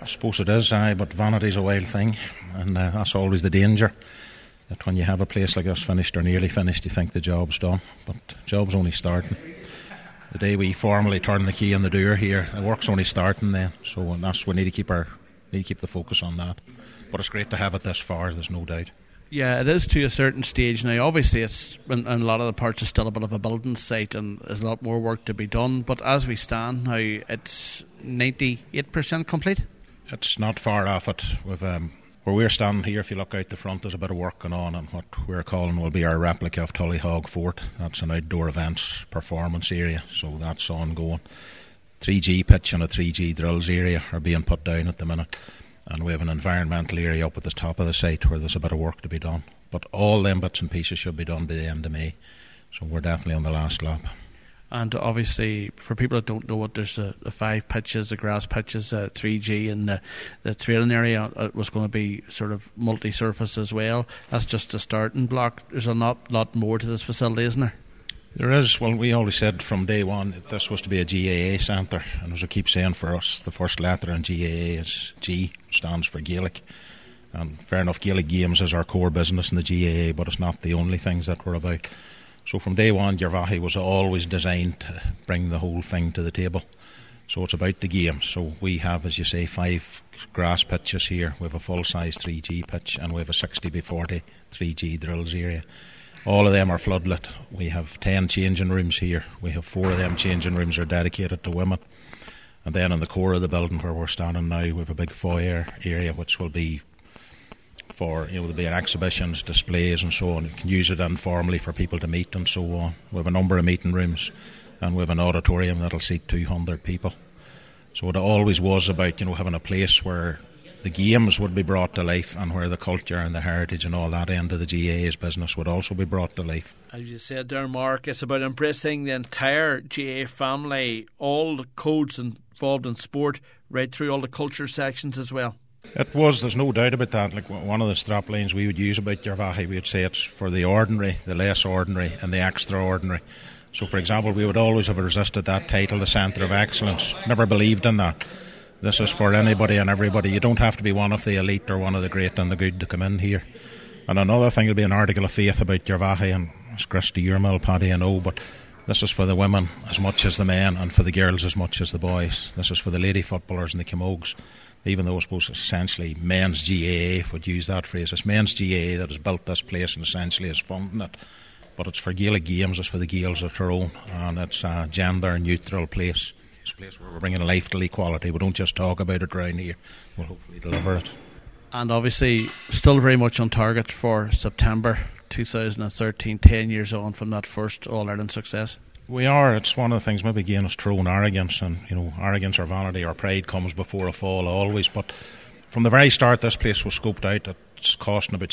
suppose it is, but vanity's a wild thing, and that's always the danger. That when you have a place like this finished or nearly finished, you think the job's done, but the job's only starting. The day we formally turn the key in the door here, the work's only starting then. So we need to keep the focus on that. But it's great to have it this far, there's no doubt. Yeah, it is to a certain stage now. Obviously, it's in a lot of the parts it's still a bit of a building site, and there's a lot more work to be done. But as we stand now, it's 98% complete. It's not far off it. Where we're standing here, if you look out the front, there's a bit of work going on, and what we're calling will be our replica of Tullyhog Fort. That's an outdoor events performance area, so that's ongoing. 3G pitch and a 3G drills area are being put down at the minute, and we have an environmental area up at the top of the site where there's a bit of work to be done. But all them bits and pieces should be done by the end of May, so we're definitely on the last lap. And obviously, for people that don't know it, there's the 5 pitches, the grass pitches, 3G, and the training area was going to be sort of multi-surface as well. That's just a starting block. There's a lot more to this facility, isn't there? There is. Well, we always said from day one that this was to be a GAA centre, and as I keep saying, for us, the first letter in GAA is G, stands for Gaelic. And fair enough, Gaelic games is our core business in the GAA, but it's not the only things that we're about. So from day one, Gervahi was always designed to bring the whole thing to the table. So it's about the game. So we have, as you say, 5 grass pitches here. We have a full-size 3G pitch, and we have a 60x40 3G drills area. All of them are floodlit. We have 10 changing rooms here. We have 4 of them changing rooms are dedicated to women. And then in the core of the building where we're standing now, we have a big foyer area which will be for, there'll be exhibitions, displays and so on. You can use it informally for people to meet and so on. We have a number of meeting rooms, and we have an auditorium that'll seat 200 people. So it always was about, having a place where the games would be brought to life, and where the culture and the heritage and all that end of the GAA's business would also be brought to life. As you said there, Mark, it's about embracing the entire GAA family, all the codes involved in sport, right through all the culture sections as well. It was, there's no doubt about that. Like one of the strap lines we would use about Gervahi, we would say it's for the ordinary, the less ordinary and the extraordinary. So for example, we would always have resisted that title, the Centre of Excellence. Never believed in that. This is for anybody and everybody. You don't have to be one of the elite or one of the great and the good to come in here. And another thing will be an article of faith about Gervahi, and it's Christy Yermill, Paddy, I know, but this is for the women as much as the men, and for the girls as much as the boys. This is for the lady footballers and the camogues. Even though I suppose essentially men's GAA, if we'd use that phrase, it's men's GAA that has built this place and essentially is funding it. But it's for Gaelic games, it's for the Gaels of Tyrone, and it's a gender neutral place. It's a place where we're bringing life to equality. We don't just talk about it around here, we'll hopefully deliver it. And obviously still very much on target for September 2013, 10 years on from that first All-Ireland success. We are. It's one of the things maybe again is Tyrone arrogance, and arrogance or vanity or pride comes before a fall always. But from the very start, this place was scoped out. It's costing about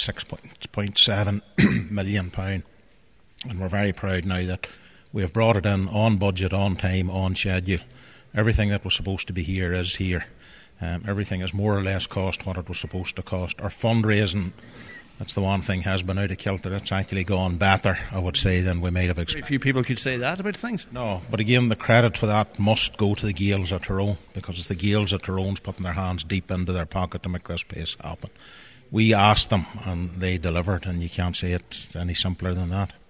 £6.7 million, and we're very proud now that we have brought it in on budget, on time, on schedule. Everything that was supposed to be here is here. Everything is more or less cost what it was supposed to cost. Our fundraising, that's the one thing, has been out of kilter. It's actually gone better, I would say, than we might have expected. Very few people could say that about things. No, but again, the credit for that must go to the Gaels of Tyrone, because it's the Gaels of Tyrone's putting their hands deep into their pocket to make this place happen. We asked them and they delivered, and you can't say it any simpler than that.